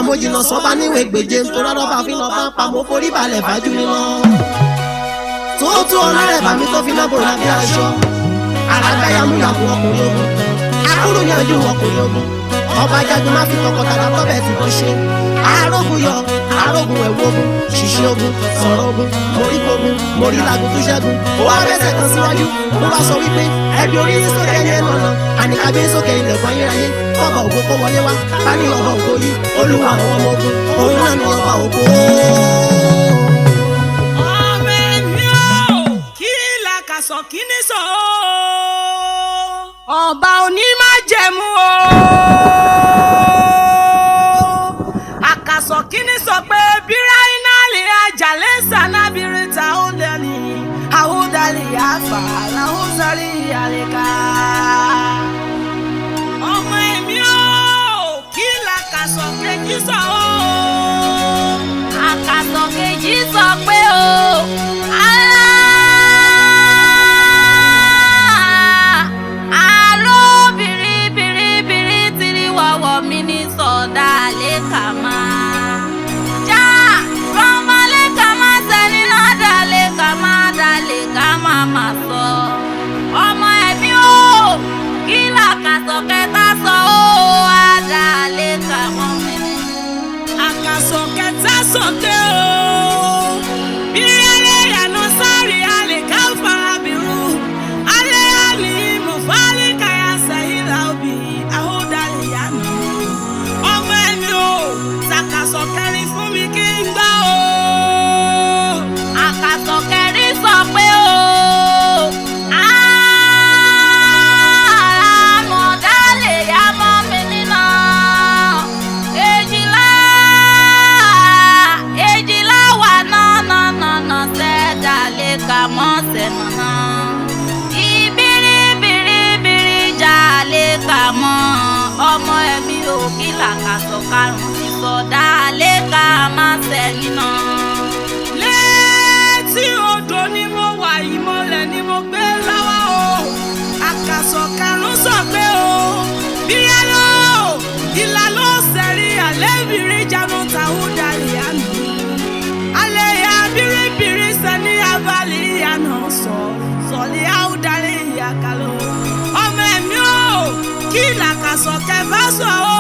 mo jìnnà sọ́ba níwèé gbèje nítorí ọba fi lọ bá ń pa mo forí balẹ̀ fájú níná. Tóótó ọlọ́rẹ̀ bàmí tó fi lọ́bùrù lábẹ́ aṣọ. Àràgbá yàmúyàmú ọkùnrin ogun. Akúrò yanjú ọkùnrin ogun. Ọba jagun má fi tọkọtaya tọ́bẹ̀ tí kò ṣe. Arógun yọ, arógun ẹ̀wọ̀ ogun, ṣìṣẹ́ ogun, sọ̀rọ̀ ogun, morígbógun, morílagun tó ṣẹ́gun. Ó wá bẹ́sẹ̀ kan síwájú, ó bá sọ wípé ẹbí orí yín sókè ẹni ẹnu ọ̀nà. Àníkàgbé sókè ilẹ̀kùn ayérayé, ọba ògo kó wọlé wá. Ká ní ọba ògo yìí, olúwa àwọn ọmọ ogun, òun náà ní ọba ògo. Ọmọ ẹ̀mí o, kí làkàsọ̀ kí ní sọ o. Ọba onímájẹ̀mú o. Àkàsọ̀ kí ní sọ pé bíráínà lè àjàlẹ̀ sànábìrì ta ó lẹ́ni àwòdàlẹ̀ àfà làwọn sọrí àlèkà. Ọmọ ẹ̀mí o, kí làkàsọ̀ kejì sọ o. Àkàsọ̀ kejì sọ pé o. Ọmọ ẹ̀mí o, kí làkàsọ̀ kẹta sọ ó. Àdàlẹ́ kà mọ́ mi. Àkàsọ̀ kẹta sọ pé o. Bírẹ́lẹ̀ yànnà sáré alẹ́ ká farabiru. Alẹ́ àlè mo fálẹ́ káyà sẹ́yìn láòbí àhódàlẹ̀ yànnà. Ọmọ ẹ̀mí o, sàkàsọ̀ kẹrin fún mi kí n gbá o. Àkàsọ̀ kẹrin sọ pé o. Ọmọ ẹ̀mí ò kí làkàsọ̀ karùn-ún ti sọ dálé ká má sẹ́yìn náà. Létí odò ni mo wà, ìmọ̀lẹ̀ ni mo gbé lọ́wọ́ o. Àkàsọ̀ karùn-ún sọ pé o. Bíyá ló ìlà ló sẹ̀rí àlébìrí jánu tàwọn dalẹ̀ àná. Alẹ́ ya bíríbírí sẹ́ni abalẹ̀ ìyànà sọ̀lẹ̀ àwùdalẹ̀ ìyàkàlọ́. Ọmọ ẹ̀mí o, kí làkàsọ̀ kẹfà sọ o.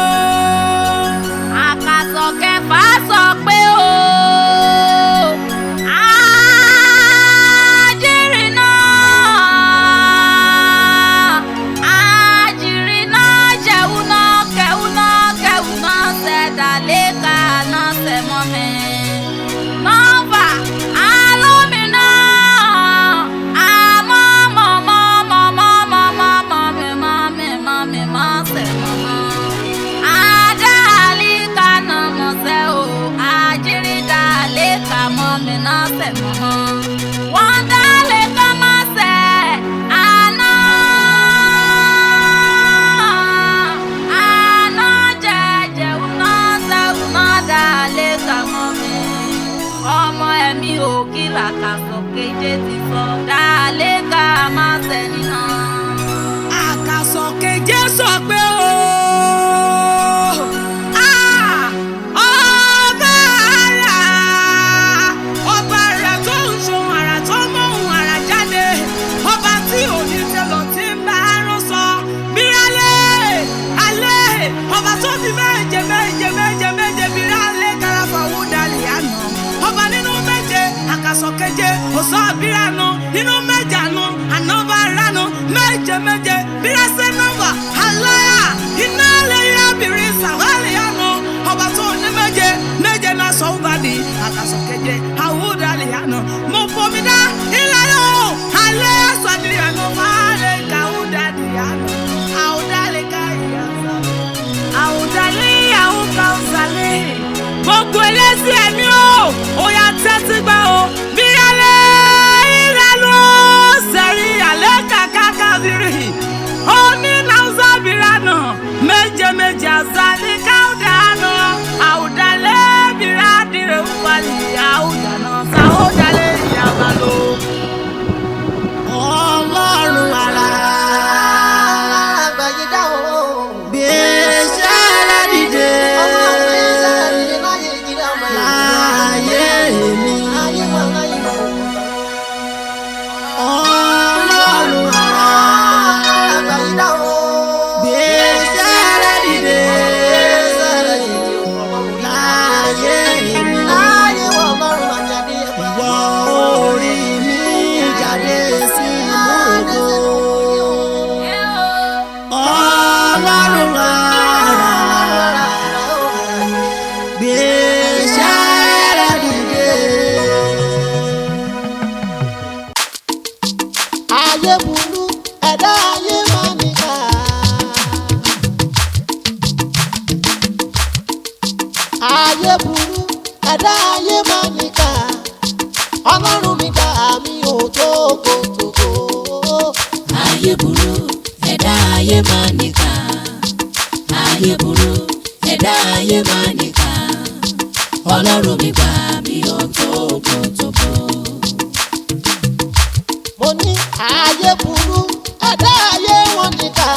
Àkàsọ̀ kẹfà sọ pé o. Ọmọ ẹ̀mí ò kí làkàsọ̀ keje ti sọ dálé ká má sẹ́ni náà. Àkàsọ̀ keje sọ pé o. Ọba rẹ̀ tó ń ṣohun àrà tó mọ ohun àrà jáde. Ọba tí ò ní tẹ́lọ̀ tí ń bá arán sọ. Bírálẹ̀ alẹ́ ọba tó fi méje bírálẹ̀ káráfà wó dalẹ̀ àná. Ọba nínú méje àkàsọ̀ keje òsọ bírànà nínú méje àná ànábà ránà méje bírásẹ̀ nọ́mbà aláyà iná lẹ́yìn abìrin sàwálì àná. Ọba tó ní méje náà sọ wúbàdì àkàsọ̀ keje àwòdàlẹ̀ àná. Mo fomi dá ìlànà alẹ́ àsọdì àná fàálẹ̀ kàwúdàlẹ̀ àná. Àwòdàlẹ̀ káyà sàlẹ̀ àwòdàlẹ̀ àwòkàwùsàlẹ̀. Gbogbo ẹlẹ́sìn ẹ̀mí o, ó yá tẹ́tí gbà o. Bírálẹ̀ ìlànà sẹ̀rí àlẹ́ kàkà kábìrì. ayé burú ẹ̀dá ayé máa níkà. Ayé burú ẹ̀dá ayé máa níkà. Ọlọ́run mi gbà mí ò tókòtòkò. Ayé burú ẹ̀dá ayé máa níkà. Ayé burú ẹ̀dá ayé máa níkà. Ọlọ́run mi gbà mí ò tókòtòkò. Mo ní ayé burú ẹ̀dá ayé wọn níkà.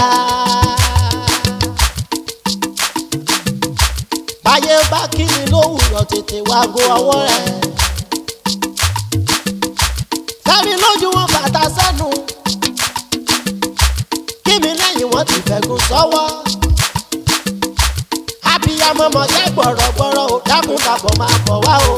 Báyé bá kí ni lówùrọ̀ tètè wá go ọwọ́ rẹ̀. Kẹ́mi lójú wọn bàtà sẹ́nu. Kí mi lẹ́yìn wọn ti fẹ̀gùn sọ́wọ́. Abiyamọ mọ̀ jẹ́ gbọ̀rọ̀gbọ̀rọ̀ ò dákun dàbọ̀ máa bọ̀ wá o.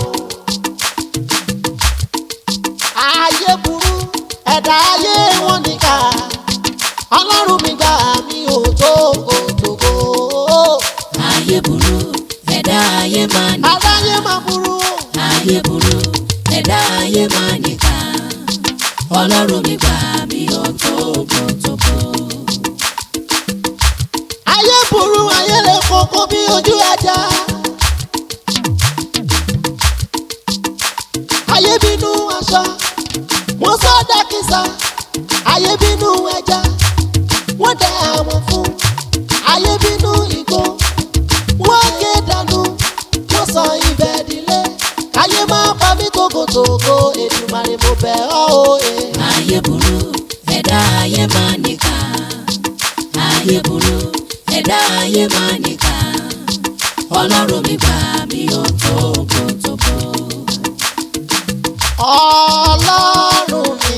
Ayé burú ẹ̀dá ayé wọn níkà. Ọlọ́run mi gbà mí ò tókòtòkò. Ayé burú ẹ̀dá ayé máa níkà. Aláyé máa burú. Ayé burú ẹ̀dá ayé máa níkà. Ọlọ́run mi gbà mí ò tókòtòkò. Ayé burú ayé lè kókó bí ojú ẹja. Ayé bínú aṣọ wọ́n sọ dákísà. Ayé bínú ẹja wọ́n dẹ àwọn fún. Ayé bínú igbó wọ́n gé dànù wọ́n sọ ibẹ̀ dilé. Ayé máa pa mí tókòtòkò Èdùmàrè mo bẹ̀ ọ́ òye. Ayé burú ẹ̀dá ayé máa níkà. Ayé burú ẹ̀dá ayé máa níkà. Ọlọ́run mi gbà mí ò tókòtòkò. Ọlọ́run mi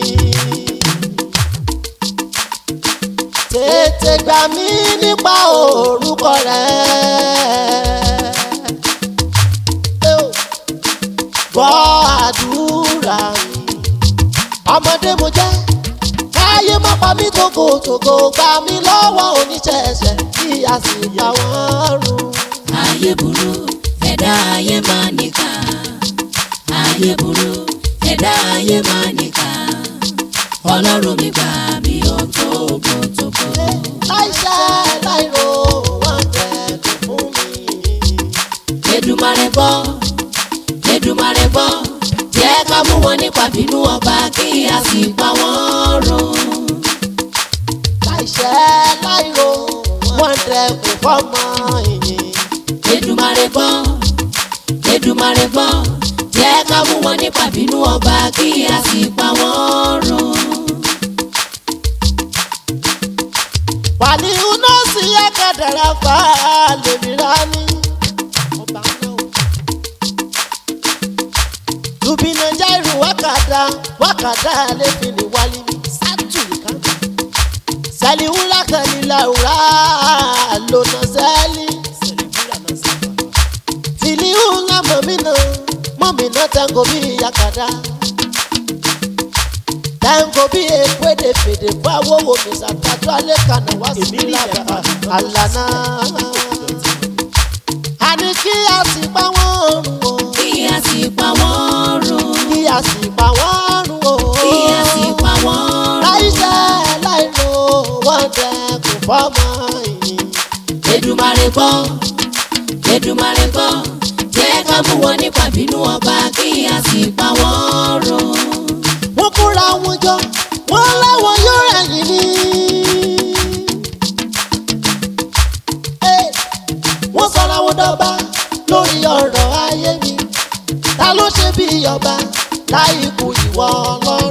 tètè gbà mí nípa orúkọ rẹ̀. Gbọ́ àdúrà mi. Ọmọdé mo jẹ́ káyé má pa mí tókòtòkò. Gbà mí lọ́wọ́ oníṣẹ̀ṣẹ̀ kí a sì yà wọ́n run. Ayé burú ẹ̀dá ayé máa níkà. Ayé burú ẹ̀dá ayé máa níkà. Ọlọ́run mi gbà mí ò tókòtòkò. Láìṣẹ̀ láìro wọ́n tẹ̀ fún mi. Èdùmàrè gbọ́, Èdùmàrè gbọ́, jẹ́ ká mú wọn nípa bínú ọba kí a sì pa wọ́n run. Láìṣẹ̀ láìro wọ́n tẹ̀ fọ́mọ ìyìn. Èdùmàrè gbọ́, Èdùmàrè gbọ́, jẹ́ ká mú wọn nípa bínú ọba kí a sì pa wọ́n run. Wàlí iná sí ẹ̀kẹ́dẹ̀rẹ̀ fà á lèmi rání. Ọba náà. Tùbí Nàìjíríà wákàtá lẹ́fìn ní wálé mi. Sátù nìkan. Sẹ́lì wúrà kẹ́lí làwùrà lónà sẹ́lì. Tìlí wúrà mọ̀mínà tango bí yakada. Tango bí ekwede fèdè fáwọ́ wo mi sàkájọ́ alẹ́ kànáà wá sí lábà àlànà. Àní kí a sì pa wọ́n run o. Kí a sì pa wọ́n run. Kí a sì pa wọ́n run o. Kí a sì pa wọ́n run. Láìṣẹ̀ láìro wọ́n dẹkùn fọ́mọ ìyìn. Èdùmàrè gbọ́, Èdùmàrè gbọ́, jẹ́ ká mú wọn nípa bínú ọba kí a sì pa wọ́n run. Wọ́n kóra wọn jọ wọ́n láwọn yóò rẹ̀yìn ní. Wọ́n sọra wọn dọ́ba lórí ọ̀rọ̀ ayé mi. Ta ló ṣe bí ọba láì kú ìwọ Ọlọ́run?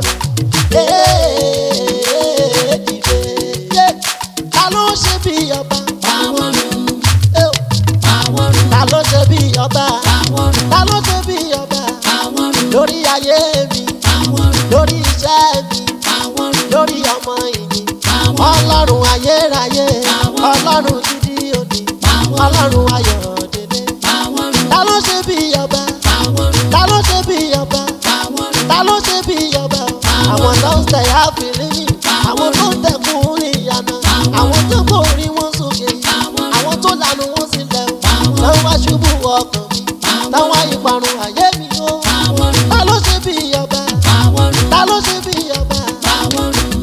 Dìde. Ta ló ṣe bí ọba? Pa wọ́n run, pa wọ́n run, Ta ló ṣe bí ọba? pa wọ́n run, Ta ló ṣe bí ọba? pa wọ́n run, Lórí ayé mi, pa wọ́n run, lórí iṣẹ́ mi, pa wọ́n run, lórí ọmọ ìyìn. pa wọ́n run, Ọlọ́run ayérayé, Àwọn. Ọlọ́run gidi òní, pa wọ́n run, Ọlọ́run ayọ̀délé. pa wọ́n run, Ta ló ṣe bí ọba? pa wọ́n run, Ta ló ṣe bí ọba? pa wọ́n run, Ta ló ṣe bí ọba? Àwọn tó ń tẹ̀ á fi límì, àwọn tó ń tẹ̀kùn ní ìyànà, àwọn tó kò rí wọn sókè, àwọn tó lanu wọn sílẹ̀, táwọn wá ṣubú ọkàn mi, táwọn wá ìparun ayé mi ó. pa wọ́n run, Ta ló ṣe bí ọba? pa wọ́n run, Ta ló ṣe bí ọba? pa wọ́n run,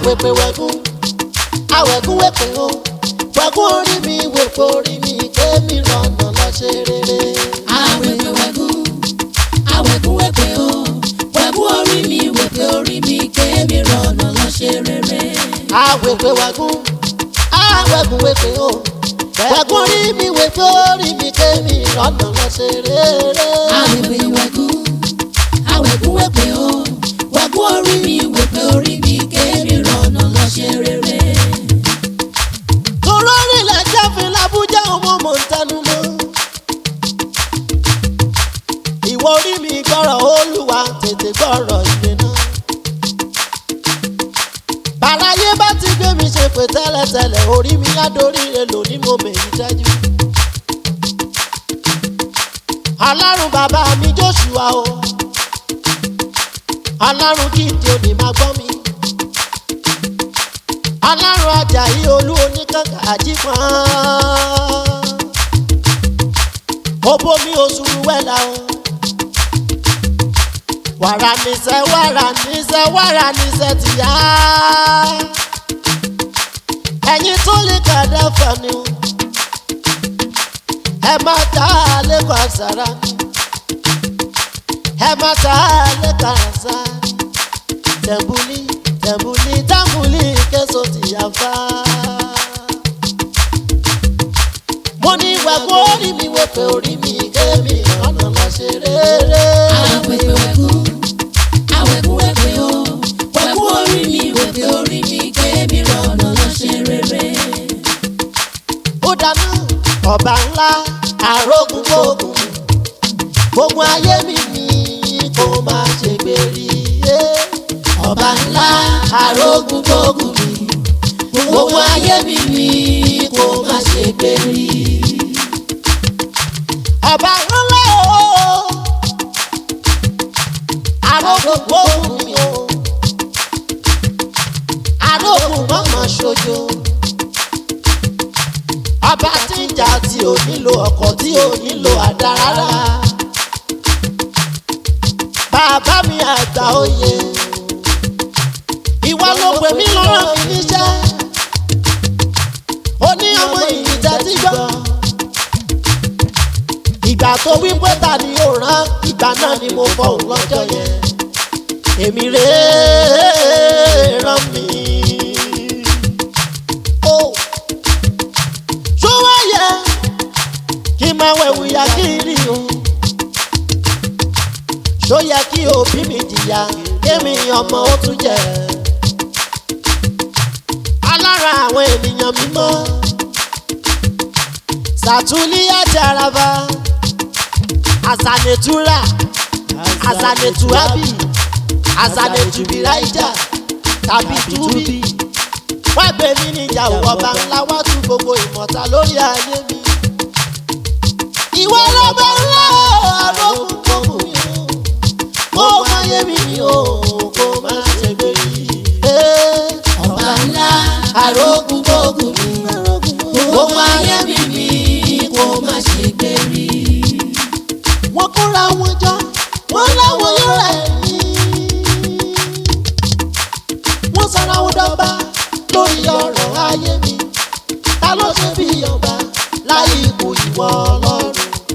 àwẹ̀pẹ̀ wẹ̀gún àwẹ̀gún wẹ̀pẹ̀ o wẹ̀gún orí mi wẹ̀pẹ̀ orí mi kémi lọ́nà lọ ṣe rere. àwẹ̀pẹ̀ wẹ̀gún àwẹ̀gún wẹ̀pẹ̀ o wẹ̀gún orí mi wẹ̀pẹ̀ orí mi kémi lọ́nà lọ ṣe rere. àwẹ̀pẹ̀ wẹ̀gún àwẹ̀gún wẹ̀pẹ̀ o wẹ̀gún orí mi wẹ̀pẹ̀ orí mi kémi lọ́nà lọ ṣe rere. àwẹ̀pẹ̀ wẹ̀gún àwẹ̀gún wẹ̀pẹ̀ o wẹ̀gún orí mi wẹ̀pẹ̀ orí mi kémi lọ́nà lọ ṣe rere. tòró nílẹ̀ jáfin làbújá ọmọ mò ń tẹnu mọ́. ìwọ orí mi gbọ́rọ̀ Olúwa tètè gbọ́rọ̀ ìwé náà. bàráyé bá ti gbé mi ṣe pé tẹ́lẹ̀tẹ́lẹ̀ orí mi á dorí rẹ̀ lónìí mo mèyí dájú. Ọlọ́run bàbá mi Jóṣùà o Ọlọ́run Gídíónì òní máa gbọ́ mi. Ọlọ́run Àjàyí Olú oníkàkà àjípọ̀n. ó bomi oṣù wẹ́là o. wàrà níṣẹ́ wàrà níṣẹ́ wàrà níṣẹ́ ti yá. ẹ̀yin tó lè kàdá fani o. ẹ má ta lẹ́kọ̀ọ́ àṣàrà ni. ẹ má ta lẹ́kọ̀ọ́ àṣà. tẹ̀mbùlì tẹ̀mbùlì tẹ̀mbùlì késo ti yá fa. mo ní wẹ̀gún orí mi wẹ̀pẹ̀ orí mi kémi ọ̀nà lọ ṣe rere. àwẹ̀pẹ̀ wẹ̀gún àwẹ̀gún wẹ̀pẹ̀ o wẹ̀gún orí mi wẹ̀pẹ̀ orí mi kémi lọ́nà lọ ṣe rere. ó dáná ọba ńlá àrógùn gbógun gbogbo ayé mi ní kó má ṣe gbèrí. ọba ńlá àrógùn gbógun mi gbogbo ayé mi ní kó má ṣe gbèrí. ọba ńlá o àrógùn gbógun mi o àrógùn mọ́mọ́ ṣojo. ọba tí ń jà tí ò nílò ọkọ̀ tí ò nílò àdá rárá. bàbá mi àgbà oyè ìwọ ló pè mí lọ́rọ̀ mi níṣẹ́. ó ní ọmọ yìí tẹ́tí gbọ́. ìgbà tó wí pé ta ni ó rán ìgbà náà ni mo fọhùn lọ́jọ́ yẹn. èmi rèé rán mi. ṣó wá yẹ kí n máa wẹ̀wù ya kiri o. ṣó yẹ kí òbí mi jìyà kémi ọmọ ó tún jẹ. alára àwọn ènìyàn mímọ́ Sàtúlí Àjàràbá Àzànẹ̀túrà Àzànẹ̀túábì Àzànẹ̀túbìráìjà tàbí túbí. wá gbé mi níjà ọba ńlá wá tú gbogbo ìmọ̀ta lórí ayé mi. ìwọ lọ́ba ńlá àrógùn gbógun mi o kó má yé mi ni o kó má ṣe gbé yìí. ọba ńlá àrógùn gbógun mi gbogbo ayé mi ní kó má ṣe gbèrí. wọ́n kóra wọn jọ wọ́n láwọn yóò rẹ̀ yín. wọ́n sara wọn dọ́gba lórí ọ̀rọ̀ ayé mi. ta ló ṣe bí ọba láyé ipò ìwọ Ọlọ́run.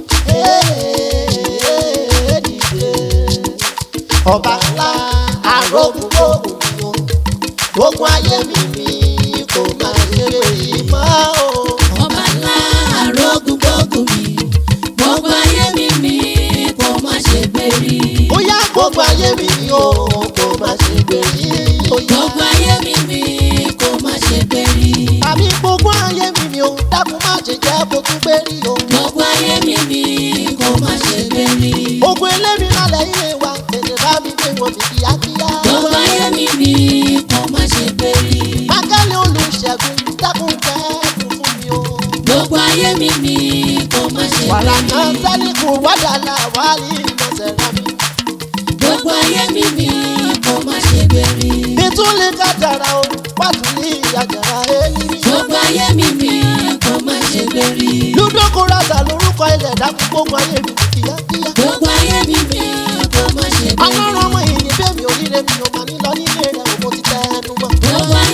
dìde ọba ńlá àrógùn gbógun mi o gbogbo ayé mi kò má ṣe èyí mọ́ o. ọba ńlá àrógùn gbógun mi gbogbo ayé mi ní kó má ṣe gbèrí. ó yá gbogbo ayé mi o kò má ṣe gbèrí. gbogbo ayé mi ní kó má ṣe gbèrí. àbí gbogbo ayé mi o dákun má ṣe jẹ́ kó tún gbèrí o. gbogbo ayé mi ní kó má ṣe gbèrí. ogun elémi lálẹ́ ilé wa tètè bá mi gbé wọn mi kíákíá. gbogbo ayé mi ní kó má ṣe gbèrí. mákàlẹ́ olùṣègùn dákun jẹ́ kó fún mi o. gbogbo ayé mi ní kó má ṣe wàrà náà gbèrí. sẹ́líkù wádàlà wálé ìmọ̀sẹ̀ rámi. gbogbo ayé mi ní kó má ṣe gbèrí. ìtúlẹ̀ kájàrà o wàtúlẹ̀ àjàrà èyí. gbogbo ayé mi ní kó má ṣe gbèrí. lúdókòrázà lórúkọ ilẹ̀ dákun gbogbo ayé mi kíákíá. gbogbo ayé mi ní kó má ṣe gbèrí. ọlọ́run ọmọ ìyìn bẹ́ẹ̀ mi ò ríre mi ò máa ní lọ nílé rẹ̀ mo ti tẹnu mọ́. gbogbo ayé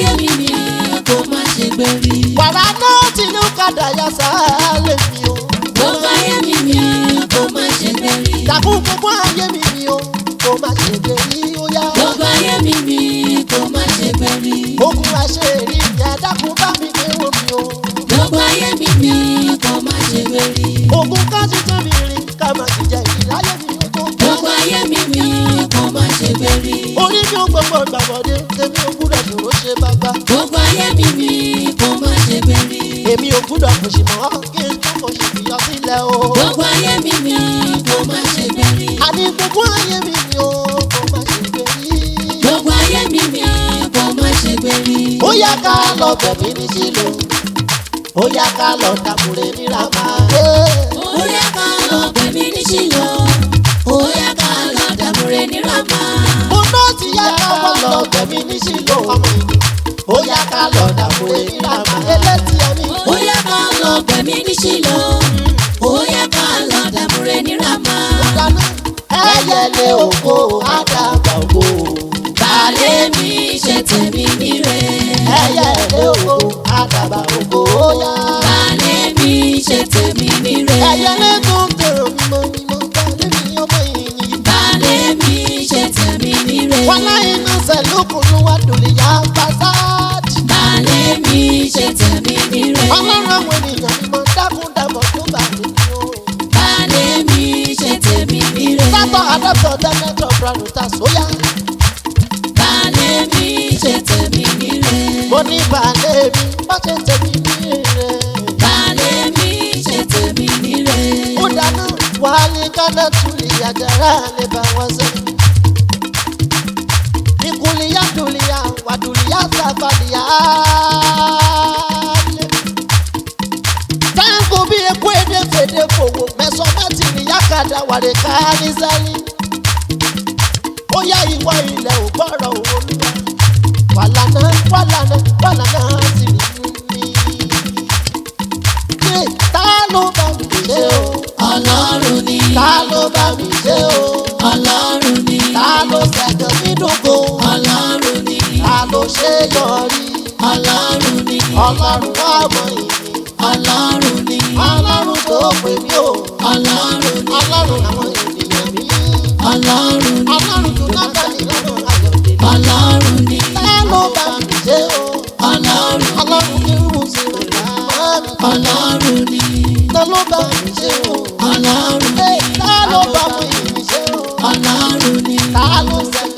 Àrà náà ti ní kàdà yà sálẹ̀ mi o. Gbogbo ayé mi kò má ṣe gbẹ̀rí. Dàkún gbogbo ayé mi o, kò má ṣe gbẹ̀rí ó yá. Gbogbo ayé mi kò má ṣe gbẹ̀rí. Ogun àṣeyìí ìyá dákun bá mi gbé wọ́n mi o. Gbogbo ayé mi kò má ṣe gbẹ̀rí. Ogun ká ṣiṣẹ́ mi rìn ká má ti jẹ ìláyé mi ó tó. Gbogbo ayé mi kò má ṣe gbẹ̀rí. Orí mi ò gbogbo gbàgbọ́dé, èmi ò gbúdọ̀ dúró ṣe bàbá. Gbogbo ayé mi kò má ṣe gbẹ̀rí. Èmi ò gbúdọ̀ kò sì mọ́ kí n tún kò sì fi yọ sílẹ̀ o. Gbogbo ayé mi kò má ṣe gbẹ̀rí. Àní gbogbo ayé mi ni o, kò má ṣe gbẹ̀rí. Gbogbo ayé mi kò má ṣe gbẹ̀rí. Ó yá ká lọ bẹ̀mí ní sílò, ó yá ká lọ dàkúrẹ́ ní Rámà. Ó yá ká lọ bẹ̀mí ní Ṣílò, ó yá ká lọ dàkúrẹ́ ní Rámà. Mo náà ti yá ká lọ bẹ̀mí ní sílò ọmọ ìlú, ó yá ká lọ dàkúrẹ́ ní Rámà. Elétí ẹ̀mí. Ó yá ká lọ bẹ̀mí ní Ṣílò, ó yá ká lọ dàkúrẹ́ ní Rámà. Ìdáná ẹyẹlé ògo àdàbà ògo. Balẹ̀ mi ṣe tẹ̀mí níre. Ẹyẹlé ògo àdàbà ògo ó yá. Balẹ̀ mi ṣe tẹ̀mí níre. Ẹyẹlé tó ń tẹ̀rọ mímọ́ mímọ́ balẹ̀ mi ọmọ ìyìn. Balẹ̀ mi ṣe tẹ̀mí níre. Wàlá iná sẹ̀lúkùnú wá dòlè yá pàṣáàdì. Balẹ̀ mi ṣe tẹ̀mí níre. Ọlọ́run àwọn ènìyàn mímọ́ dákúndàbọ̀ tó bà mí ní o. Balẹ̀ mi ṣe tẹ̀mí níre. Sátọ̀ àdọ́tọ̀ dẹ́mẹ́tọ̀ branuta sóyá. Balẹ̀ mi ṣe tẹ̀mí níre. Mo ní balẹ̀ mi, má ṣe tẹ̀mí ní rẹ̀. Balẹ̀ mi ṣe tẹ̀mí níre. Ó dáná wà ní kánà tùlì àjàrà lè bá wọn sẹ́. Ìkùlìyà dùlìyà wà dùlìyà sàfàlìyà. Táǹkù bí epo èdè fèdè fòwò mẹ́sàn-án mẹ́tì níyà kàdà wàrẹ̀ ká ní sẹ́lí. Ó yá ìwọ ilẹ̀ ò gbọ́rọ̀ Olúwa. Wàlànà sì ní. Ta ló bá mi ṣe o? Ọlọ́run ni. Ta ló bá mi ṣe o? Ọlọ́run ni. Ta ló ṣẹ̀gàn mí dògo? Ọlọ́run ni. Ta ló ṣe yọrí? Ọlọ́run ni. Ọlọ́run ọmọ ìyìn. Ọlọ́run ni. Ọlọ́run tó pè mí o. Ọlọ́run ni. Ọlọ́run àwọn ènìyàn mi. Ọlọ́run ni. Ọlọ́run tó dábàá ní lọ́nà ayọ̀dé. Ọlọ́run ni. Ta ló bá mi ṣe o? Ọlọ́run ni. Ọlọ́run ní irú sí ọ̀la mi. Ọlọ́run ni. Ta ló bá mi ṣe o? Ọlọ́run ni. Ta ló bá mi ṣe o? Ọlọ́run ni. Ta ló ṣe